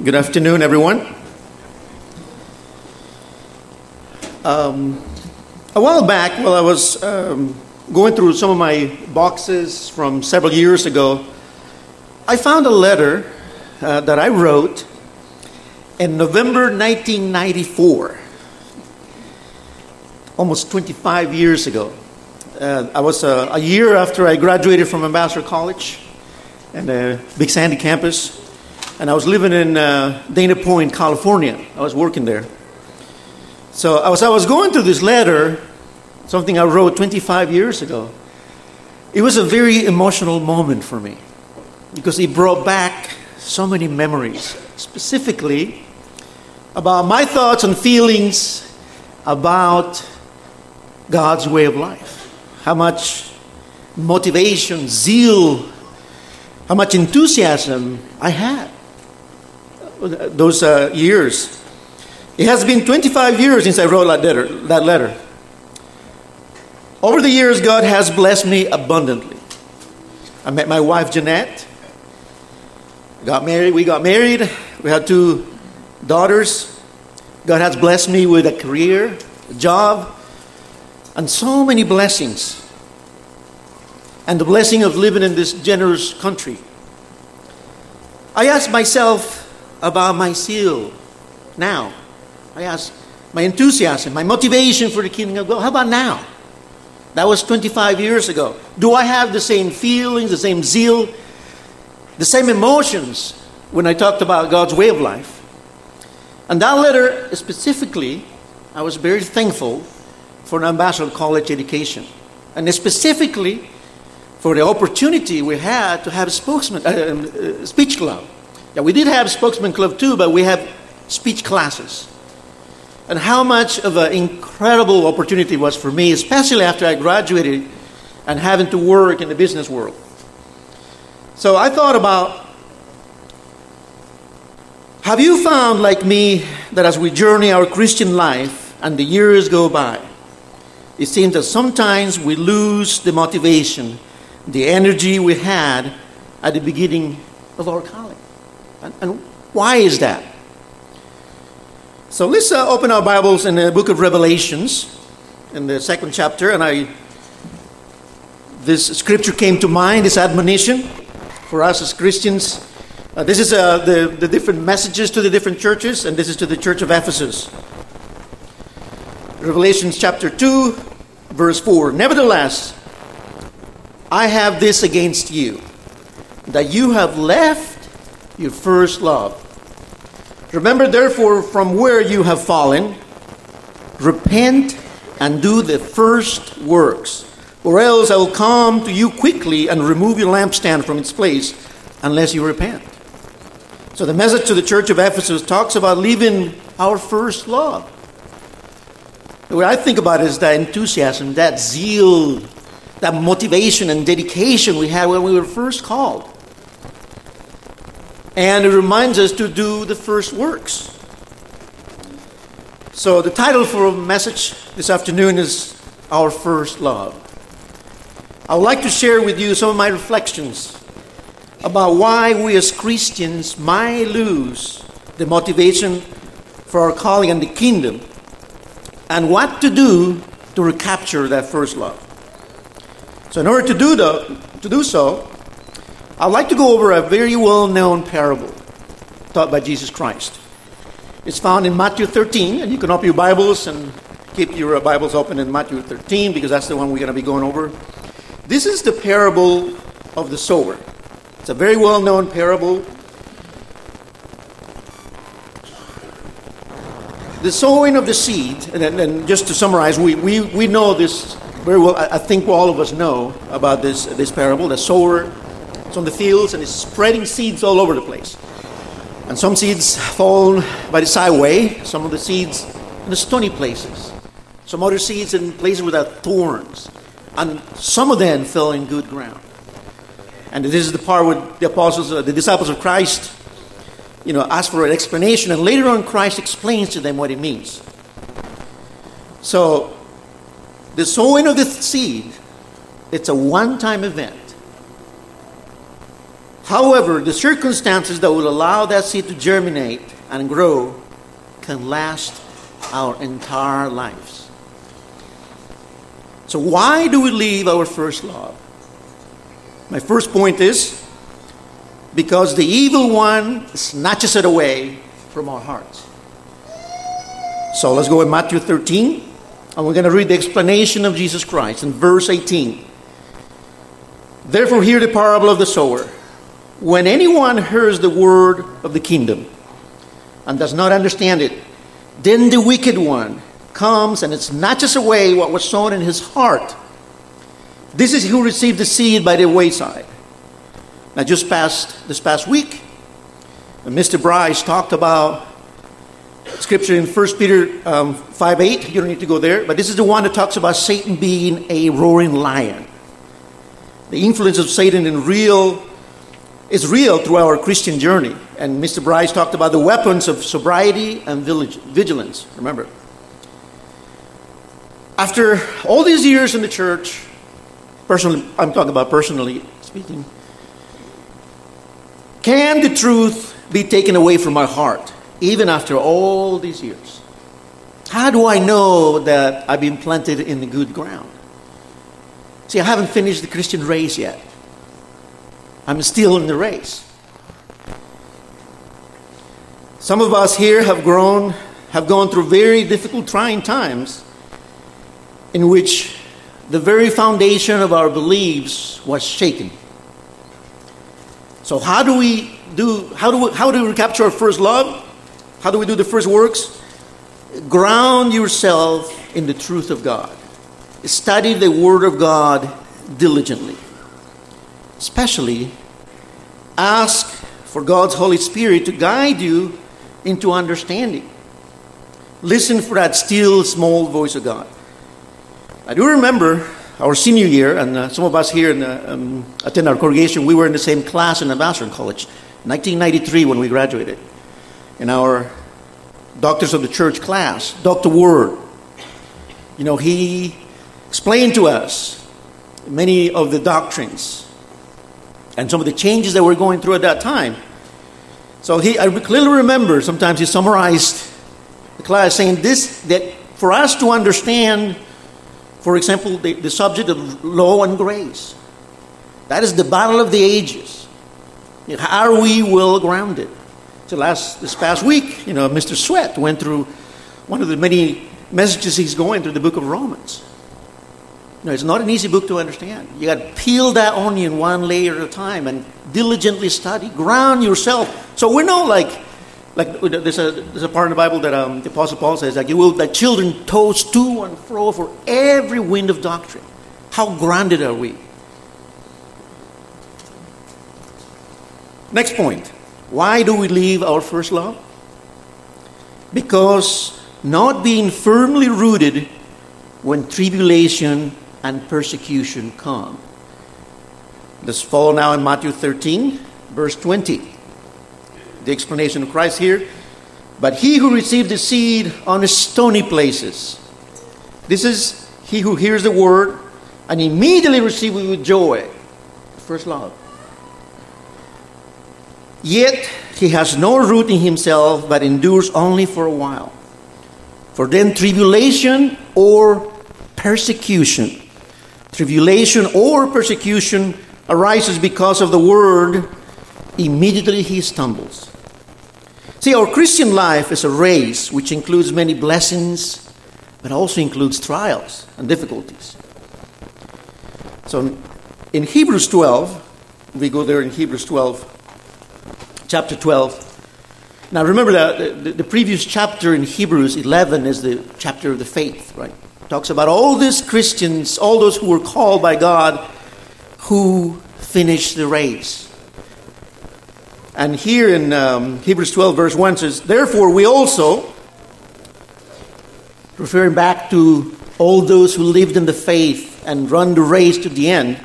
Good afternoon, everyone. A while back, while I was going through some of my boxes from several years ago, I found a letter that I wrote in November 1994, almost 25 years ago. I was a year after I graduated from Ambassador College and the Big Sandy campus, and I was living in Dana Point, California. I was working there. So as I was going through this letter, something I wrote 25 years ago, it was a very emotional moment for me because it brought back so many memories, specifically about my thoughts and feelings about God's way of life. How much motivation, zeal, how much enthusiasm I had those years. It has been 25 years since I wrote that letter. Over the years, God has blessed me abundantly. I met my wife, Jeanette. We got married. We had 2 daughters. God has blessed me with a career, a job, and so many blessings. And the blessing of living in this generous country. I ask myself about my zeal now. I ask my enthusiasm, my motivation for the kingdom of God. How about now? That was 25 years ago. Do I have the same feelings, the same zeal, the same emotions when I talked about God's way of life? And that letter specifically, I was very thankful for an Ambassador College education. And specifically for the opportunity we had to have a speech club. Yeah, we did have spokesman club too, but we have speech classes. And how much of an incredible opportunity it was for me, especially after I graduated and having to work in the business world. So I thought about, have you found, like me, that as we journey our Christian life and the years go by, it seems that sometimes we lose the motivation, the energy we had at the beginning of our calling. And why is that? So let's open our Bibles in the book of Revelations, in the 2nd chapter. And this scripture came to mind, this admonition for us as Christians. This is the different messages to the different churches, and this is to the church of Ephesus. Revelations chapter 2, verse 4. Nevertheless, I have this against you, that you have left your first love. Remember, therefore, from where you have fallen, repent and do the first works, or else I will come to you quickly and remove your lampstand from its place, unless you repent. So the message to the church of Ephesus talks about leaving our first love. The way I think about it is that enthusiasm, that zeal, that motivation and dedication we had when we were first called. And it reminds us to do the first works. So the title for a message this afternoon is Our First Love. I would like to share with you some of my reflections about why we as Christians might lose the motivation for our calling and the kingdom, and what to do to recapture that first love. So in order to do so, I'd like to go over a very well-known parable taught by Jesus Christ. It's found in Matthew 13, and you can open your Bibles and keep your Bibles open in Matthew 13 because that's the one we're going to be going over. This is the parable of the sower. It's a very well-known parable. The sowing of the seed, and just to summarize, we know this very well. I think all of us know about this parable. The sower is on the fields and is spreading seeds all over the place. And some seeds fall by the sideway, some of the seeds in the stony places, some other seeds in places without thorns, and some of them fell in good ground. And this is the part where the disciples of Christ, ask for an explanation, and later on Christ explains to them what it means. So, the sowing of the seed, it's a one-time event. However, the circumstances that will allow that seed to germinate and grow can last our entire lives. So why do we leave our first love? My first point is because the evil one snatches it away from our hearts. So let's go in Matthew 13, and we're going to read the explanation of Jesus Christ in verse 18. Therefore hear the parable of the sower. When anyone hears the word of the kingdom and does not understand it, then the wicked one comes and it snatches away what was sown in his heart. This is who received the seed by the wayside. Now, this past week, Mr. Bryce talked about scripture in 1 Peter 5:8. You don't need to go there, but this is the one that talks about Satan being a roaring lion. The influence of Satan is real through our Christian journey. And Mr. Bryce talked about the weapons of sobriety and vigilance. Remember, after all these years in the church, personally, I'm talking about personally speaking, can the truth be taken away from my heart, even after all these years? How do I know that I've been planted in the good ground? See, I haven't finished the Christian race yet. I'm still in the race. Some of us here have gone through very difficult, trying times in which the very foundation of our beliefs was shaken. So how do we recapture our first love? How do we do the first works? Ground yourself in the truth of God. Study the Word of God diligently. Especially, ask for God's Holy Spirit to guide you into understanding. Listen for that still small voice of God. I do remember our senior year, and some of us here attend our congregation. We were in the same class in Ambassador College, 1993 when we graduated. In our Doctors of the Church class, Dr. Word, he explained to us many of the doctrines and some of the changes that we're going through at that time. So I clearly remember sometimes he summarized the class saying that for us to understand, for example, the subject of law and grace, that is the battle of the ages. Are we well grounded? So this past week, Mr. Sweat went through one of the many messages he's going through the book of Romans. It's not an easy book to understand. You got to peel that onion one layer at a time and diligently study, ground yourself. So we're not like there's a part in the Bible that the Apostle Paul says, you will like children toss to and fro for every wind of doctrine. How grounded are we? Next point. Why do we leave our first love? Because not being firmly rooted when tribulation and persecution come. Let's follow now in Matthew 13, verse 20. The explanation of Christ here. But he who received the seed on stony places, this is he who hears the word and immediately receives it with joy. First love. Yet he has no root in himself, but endures only for a while. For then tribulation or persecution arises because of the word. Immediately he stumbles. See, our Christian life is a race which includes many blessings, but also includes trials and difficulties. So in Hebrews 12, we go there in Hebrews 12, chapter 12. Now remember that the previous chapter in Hebrews 11 is the chapter of the faith, right? It talks about all these Christians, all those who were called by God, who finished the race. And here in Hebrews 12 verse 1 says, therefore we also, referring back to all those who lived in the faith and run the race to the end,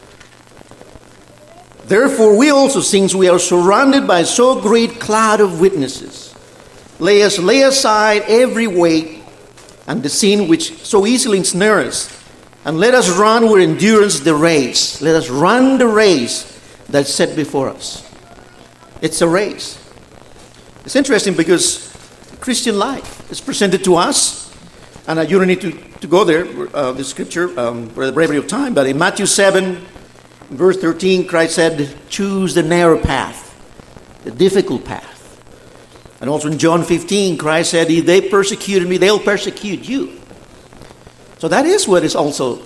therefore we also, since we are surrounded by so great cloud of witnesses, lay aside every weight and the sin which so easily ensnares us, and let us run with endurance the race. Let us run the race that's set before us. It's a race. It's interesting because Christian life is presented to us, and you don't need to go there, the scripture, for the brevity of time, but in Matthew 7, verse 13, Christ said, choose the narrow path, the difficult path. And also in John 15, Christ said, if they persecuted me, they'll persecute you. So that is what is also,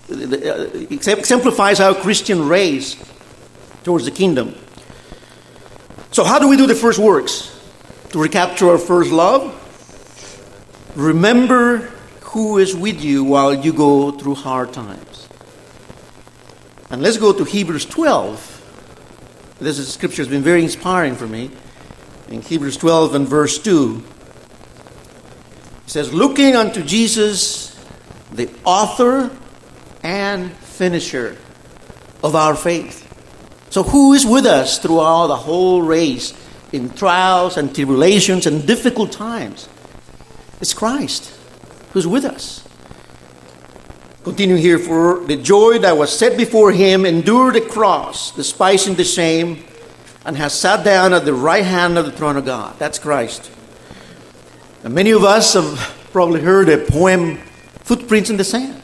exemplifies our Christian race towards the kingdom. So how do we do the first works? To recapture our first love, remember who is with you while you go through hard times. And let's go to Hebrews 12. This scripture has been very inspiring for me. In Hebrews 12 and verse 2, it says, looking unto Jesus, the author and finisher of our faith. So who is with us throughout the whole race in trials and tribulations and difficult times? It's Christ who's with us. Continue here, for the joy that was set before him endured the cross, despising the shame, and has sat down at the right hand of the throne of God. That's Christ. And many of us have probably heard a poem, Footprints in the Sand.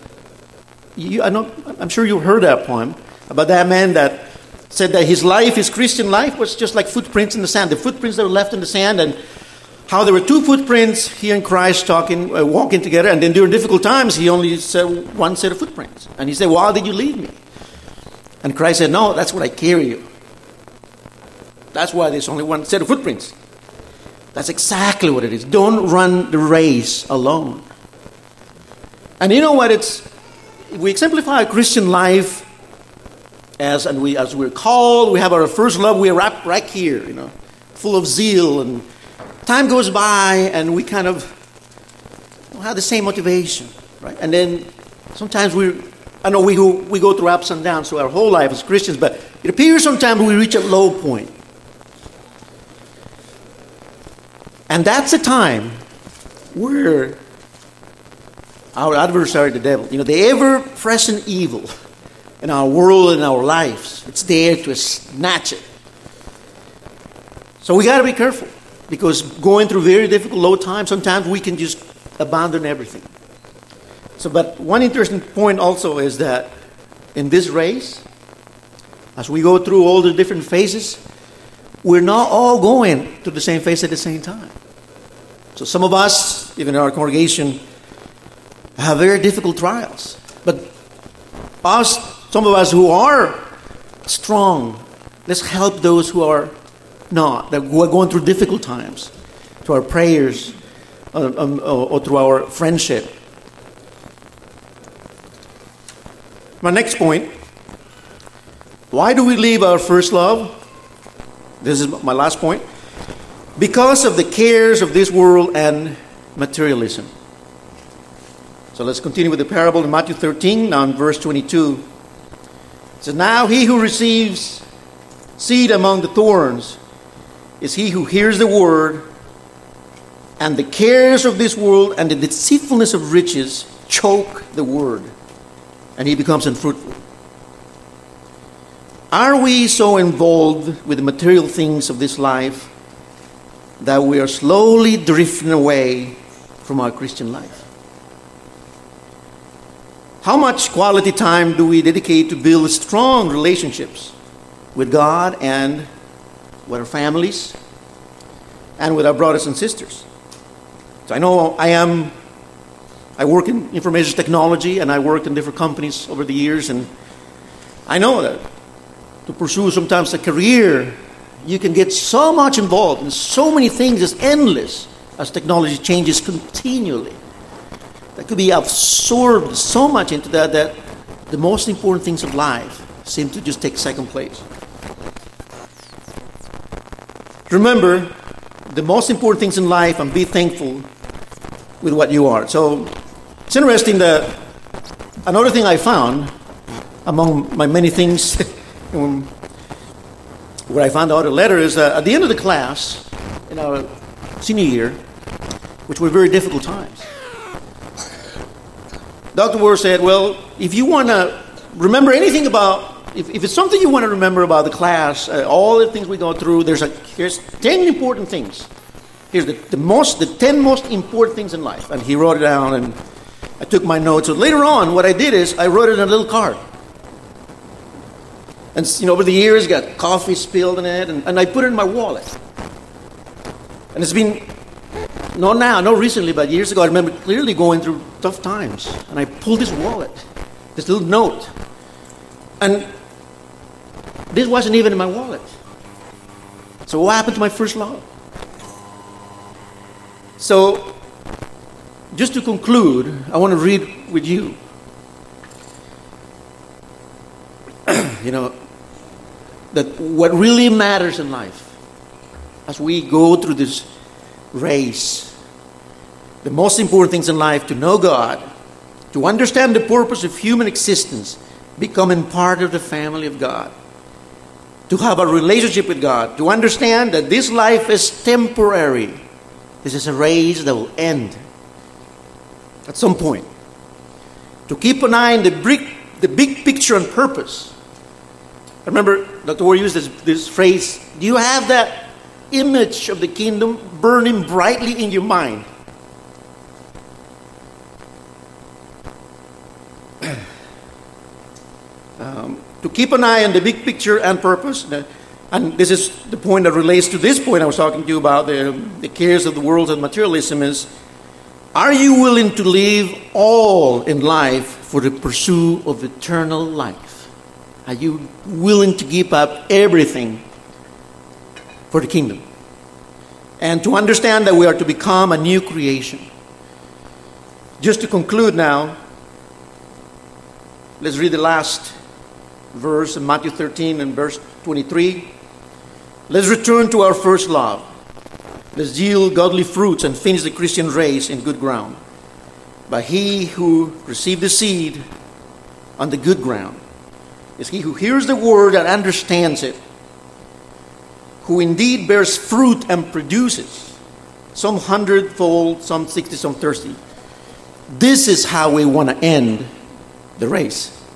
I'm sure you've heard that poem about that man that said that his life, his Christian life, was just like footprints in the sand. The footprints that were left in the sand, and how there were two footprints, he and Christ walking together, and then during difficult times, he only said one set of footprints. And he said, why did you leave me? And Christ said, no, that's what I carry you. That's why there's only one set of footprints. That's exactly what it is. Don't run the race alone. And you know what? We exemplify a Christian life as we're called. We have our first love. We're right here, full of zeal. And time goes by, and we kind of don't have the same motivation, right? And then sometimes we go through ups and downs through our whole life as Christians, but it appears sometimes we reach a low point. And that's a time where our adversary, the devil, the ever-present evil in our world and our lives, it's there to snatch it. So we got to be careful, because going through very difficult, low times, sometimes we can just abandon everything. But one interesting point also is that in this race, as we go through all the different phases, we're not all going through the same phase at the same time. So some of us, even in our congregation, have very difficult trials. But some of us who are strong, let's help those who are not, who are going through difficult times, through our prayers or through our friendship. My next point, why do we leave our first love? This is my last point. Because of the cares of this world and materialism. So let's continue with the parable in Matthew 13, now in verse 22. It says, now he who receives seed among the thorns is he who hears the word, and the cares of this world and the deceitfulness of riches choke the word, and he becomes unfruitful. Are we so involved with the material things of this life that we are slowly drifting away from our Christian life? How much quality time do we dedicate to build strong relationships with God and with our families and with our brothers and sisters? So I know I work in information technology, and I worked in different companies over the years, and I know that to pursue sometimes a career, you can get so much involved in so many things, it's endless as technology changes continually. That could be absorbed so much into that the most important things of life seem to just take second place. Remember the most important things in life and be thankful with what you are. So it's interesting that another thing I found among my many things where I found out a letter is that at the end of the class in our senior year, which were very difficult times, Dr. Ward said, well, if you want to remember anything about if it's something you want to remember about the class, all the things we go through, here's 10 important things. Here's the 10 most important things in life. And he wrote it down, and I took my notes. So later on, what I did is I wrote it in a little card. And over the years, got coffee spilled in it, and I put it in my wallet. And it's been, not recently, but years ago, I remember clearly going through tough times. And I pulled this wallet, this little note. And this wasn't even in my wallet. So what happened to my first love? So, just to conclude, I want to read with you. That what really matters in life, as we go through this race, the most important things in life, to know God, to understand the purpose of human existence, becoming part of the family of God, to have a relationship with God, to understand that this life is temporary. This is a race that will end at some point. To keep an eye on the big picture and purpose. I remember Dr. Ward used this phrase, do you have that image of the kingdom burning brightly in your mind? To keep an eye on the big picture and purpose. And this is the point that relates to this point I was talking to you about, the cares of the world and materialism is, are you willing to leave all in life for the pursuit of eternal life? Are you willing to give up everything for the kingdom? And to understand that we are to become a new creation. Just to conclude now, let's read the last verse in Matthew 13 and verse 23. Let's return to our first love. Let's yield godly fruits and finish the Christian race in good ground. But he who received the seed on the good ground is he who hears the word and understands it, who indeed bears fruit and produces, some 100-fold, some 60, some 30. This is how we want to end the race.